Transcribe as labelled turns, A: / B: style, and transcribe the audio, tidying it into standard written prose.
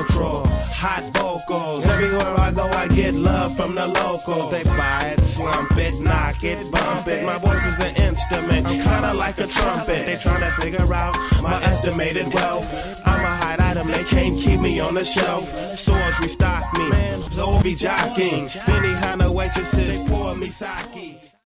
A: ultra hot vocals. Everywhere I go, I get love from the locals. They buy it, slump it, knock it, bump it. My voice is an instrument, I'm kinda like a trumpet. They tryna figure out my estimated wealth. I'm a hot item, they can't keep me on the shelf. Stores restock me, so be jocking. Benihana waitresses pour me sake.